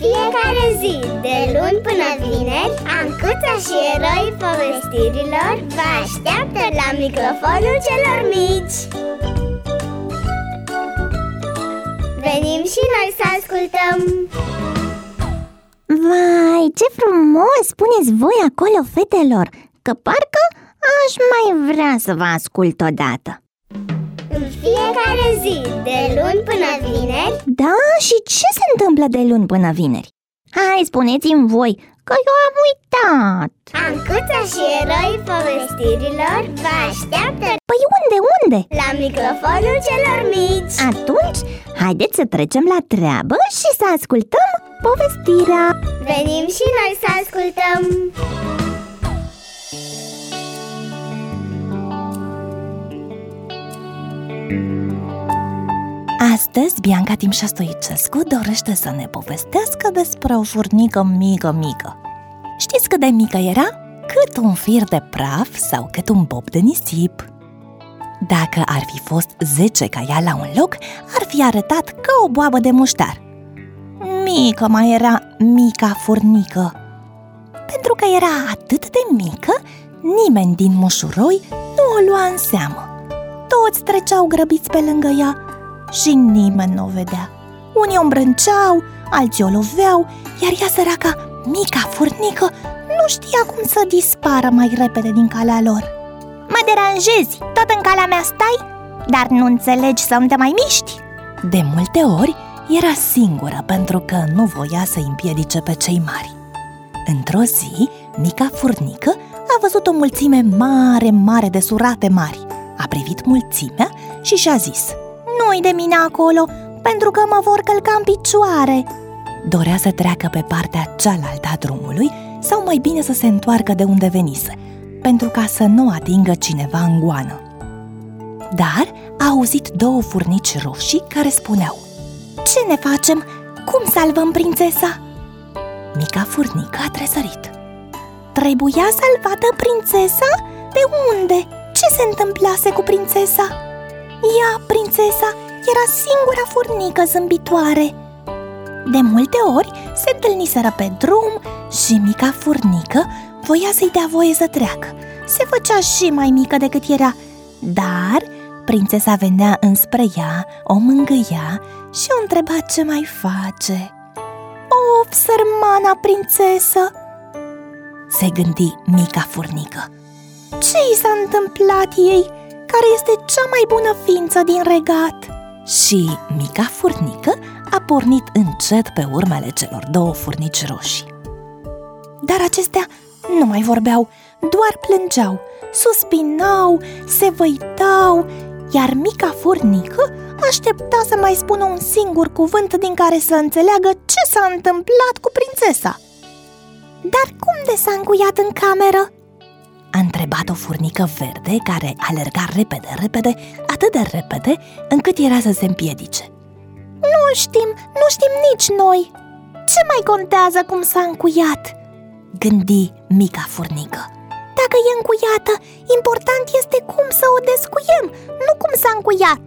fiecare zi, de luni până vineri, Ancuța și eroii povestirilor vă așteaptă la microfonul celor mici. Venim și noi să ascultăm! Vai, ce frumos spuneți voi acolo, fetelor, că parcă aș mai vrea să vă ascult odată. În fiecare zi, de luni până vineri. Da? Și ce se întâmplă de luni până vineri? Hai, spuneți-mi voi, că eu am uitat. Ancuța și eroii povestirilor vă așteaptă. Păi unde? La microfonul celor mici. Atunci, haideți să trecem la treabă și să ascultăm povestirea. Venim și noi să ascultăm. Astăzi, Bianca Timșa Stoicescu dorește să ne povestească despre o furnică mică. Știți cât de mică era? Cât un fir de praf sau cât un bob de nisip. Dacă ar fi fost 10 ca ea la un loc, ar fi arătat ca o boabă de muștar. Mică mai era mica furnică. Pentru că era atât de mică, nimeni din mușuroi nu o lua în seamă. Toți treceau grăbiți pe lângă ea și nimeni nu o vedea. Unii o îmbrânceau, alții o loveau, iar ea, săraca, mica furnică, nu știa cum să dispară mai repede din calea lor. Mă deranjezi, tot în calea mea stai? Dar nu înțelegi să-mi te mai miști? De multe ori era singură pentru că nu voia să-i împiedice pe cei mari. Într-o zi, mica furnică a văzut o mulțime mare de surate mari. A privit mulțimea și și-a zis: nu-i de mine acolo, pentru că mă vor călca în picioare. Dorea să treacă pe partea cealaltă a drumului sau mai bine să se întoarcă de unde venise, pentru ca să nu atingă cineva în goană. Dar a auzit două furnici roșii care spuneau: ce ne facem? Cum salvăm prințesa? Mica furnică a tresărit. Trebuia salvată prințesa? De unde? Ce se întâmplase cu prințesa? Ea, prințesa, era singura furnică zâmbitoare. De multe ori se întâlniseră pe drum și mica furnică voia să-i dea voie să treacă. Se făcea și mai mică decât era, dar prințesa venea înspre ea, o mângâia și o întreba ce mai face. Of, sărmana prințesă! Se gândi mica furnică. Ce i s-a întâmplat ei, care este cea mai bună ființă din regat? Și mica furnică a pornit încet pe urmele celor două furnici roșii. Dar acestea nu mai vorbeau, doar plângeau, suspinau, se văitau, iar mica furnică aștepta să mai spună un singur cuvânt din care să înțeleagă ce s-a întâmplat cu prințesa. Dar cum de s-a încuiat în cameră? A întrebat o furnică verde care alerga repede, atât de repede încât era să se împiedice. Nu știm nici noi. Ce mai contează cum s-a încuiat? Gândi mica furnică. Dacă e încuiată, important este cum să o descuiem, nu cum s-a încuiat.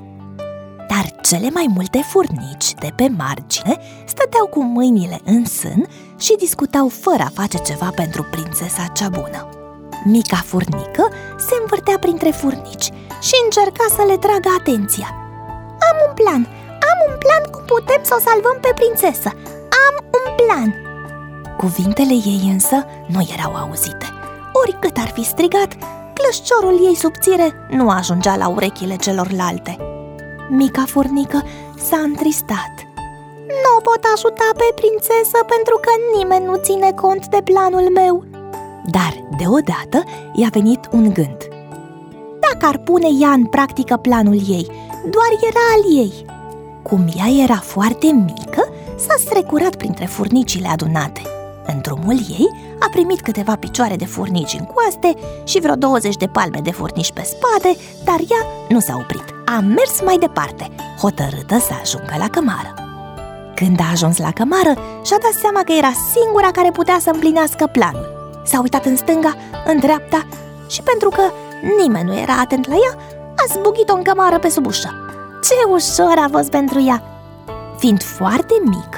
Dar cele mai multe furnici de pe margine stăteau cu mâinile în sân și discutau fără a face ceva pentru prințesa cea bună. Mica furnică se învârtea printre furnici și încerca să le tragă atenția. Am un plan cum putem să o salvăm pe prințesă. Am un plan. Cuvintele ei însă nu erau auzite. Oricât ar fi strigat, clășciorul ei subțire nu ajungea la urechile celorlalte. Mica furnică s-a întristat. Nu pot ajuta pe prințesă pentru că nimeni nu ține cont de planul meu. Dar deodată i-a venit un gând. Dacă ar pune ea în practică planul ei, doar era al ei. Cum ea era foarte mică, s-a strecurat printre furnicile adunate. În drumul ei a primit câteva picioare de furnici în coaste și vreo 20 de palme de furnici pe spate, dar ea nu s-a oprit. A mers mai departe, hotărâtă să ajungă la cămară. Când a ajuns la cămară, și-a dat seama că era singura care putea să împlinească planul. S-a uitat în stânga, în dreapta și pentru că nimeni nu era atent la ea, a zbugit-o în cămară pe sub ușă. Ce ușor a fost pentru ea! Fiind foarte mică, a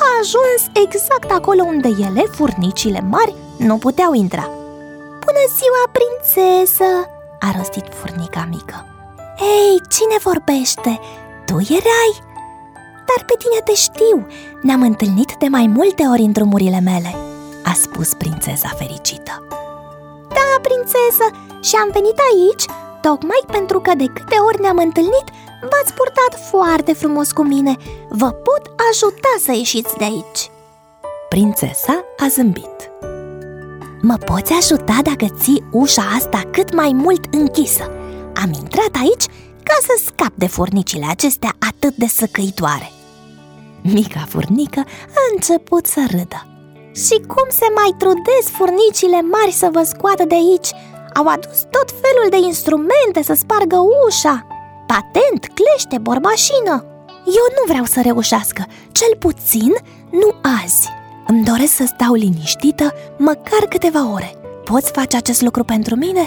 a ajuns exact acolo unde ele, furnicile mari, nu puteau intra. Bună ziua, prințesă! A rostit furnica mică. Ei, cine vorbește? Tu erai? Dar pe tine te știu, ne-am întâlnit de mai multe ori în drumurile mele, a spus prințesa fericită. Da, prințesă, și am venit aici tocmai pentru că de câte ori ne-am întâlnit, v-ați purtat foarte frumos cu mine. Vă pot ajuta să ieșiți de aici. Prințesa a zâmbit. Mă poți ajuta dacă ții ușa asta cât mai mult închisă? Am intrat aici ca să scap de furnicile acestea atât de săcăitoare. Mica furnică a început să râdă. Și cum se mai trudesc furnicile mari să vă scoată de aici? Au adus tot felul de instrumente să spargă ușa. Patent, clește, bormașină. Eu nu vreau să reușească, cel puțin nu azi. Îmi doresc să stau liniștită măcar câteva ore. Poți face acest lucru pentru mine?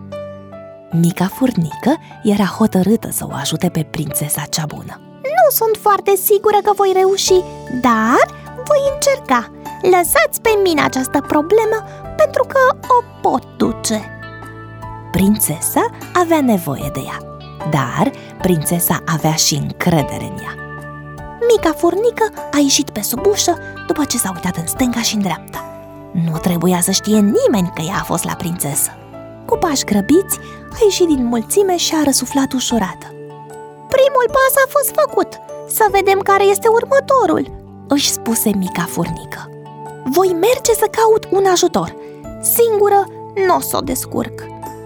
Mica furnică era hotărâtă să o ajute pe prințesa cea bună. Nu sunt foarte sigură că voi reuși, dar voi încerca. Lăsați pe mine această problemă pentru că o pot duce. Prințesa avea nevoie de ea, dar prințesa avea și încredere în ea. Mica furnică a ieșit pe sub ușă după ce s-a uitat în stânga și în dreapta. Nu trebuia să știe nimeni că ea a fost la prințesă. Cu pași grăbiți, a ieșit din mulțime și a răsuflat ușurată. Primul pas a fost făcut, să vedem care este următorul, își spuse mica furnică. Voi merge să caut un ajutor. Singură nu o să o descurc.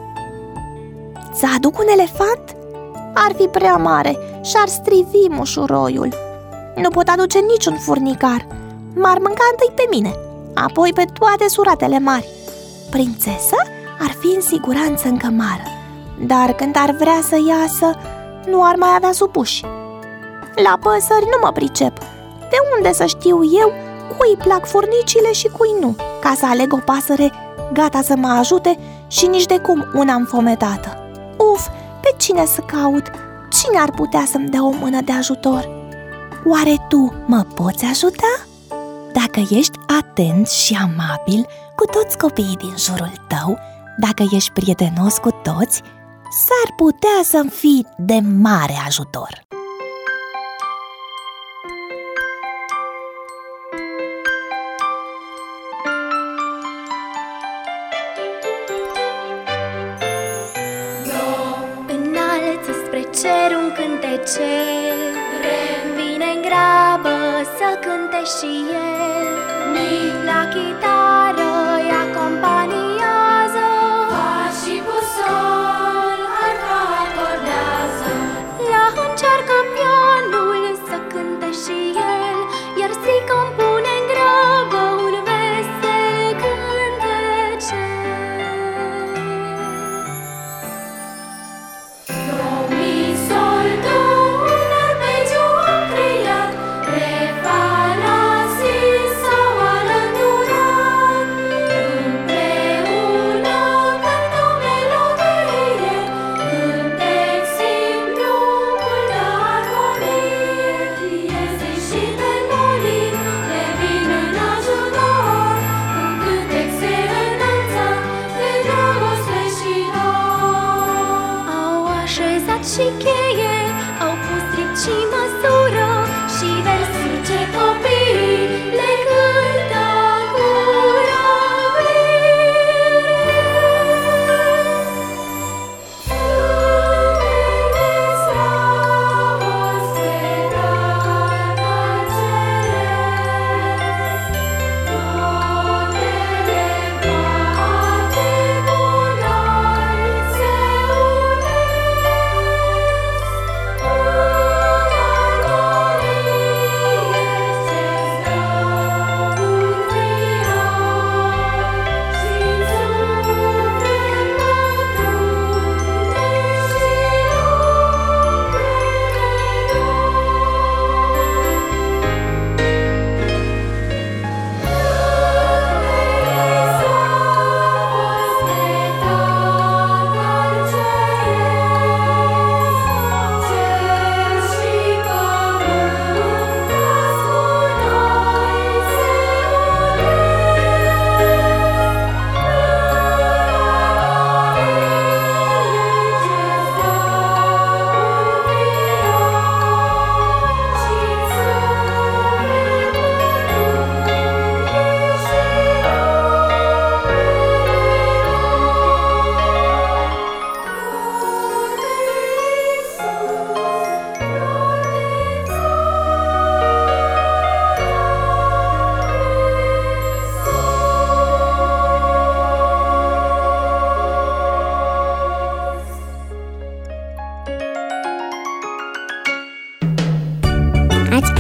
Să aduc un elefant? Ar fi prea mare și ar strivi mușuroiul. Nu pot aduce niciun furnicar. M-ar mânca întâi pe mine, apoi pe toate suratele mari. Prințesa ar fi în siguranță în cămară, dar când ar vrea să iasă, nu ar mai avea supuși. La păsări nu mă pricep. De unde să știu eu cui plac furnicile și cui nu, ca să aleg o pasăre gata să mă ajute și nici de cum una înfometată? Uf, pe cine să caut? Cine ar putea să-mi dea o mână de ajutor? Oare tu mă poți ajuta? Dacă ești atent și amabil cu toți copiii din jurul tău, dacă ești prietenos cu toți, s-ar putea să-mi fii de mare ajutor. Cer un cântecel, vine-n grabă să cânte și el. Mic la chitară îi acompaniază, fa și cu sol, arca acordează. La încearcă pianul să cânte și el, iar zi compune-n grabă un vesel cântecel. Și pe morii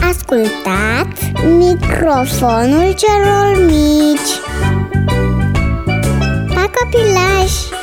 ascultat Microfonul celor mici. Pa, copilași!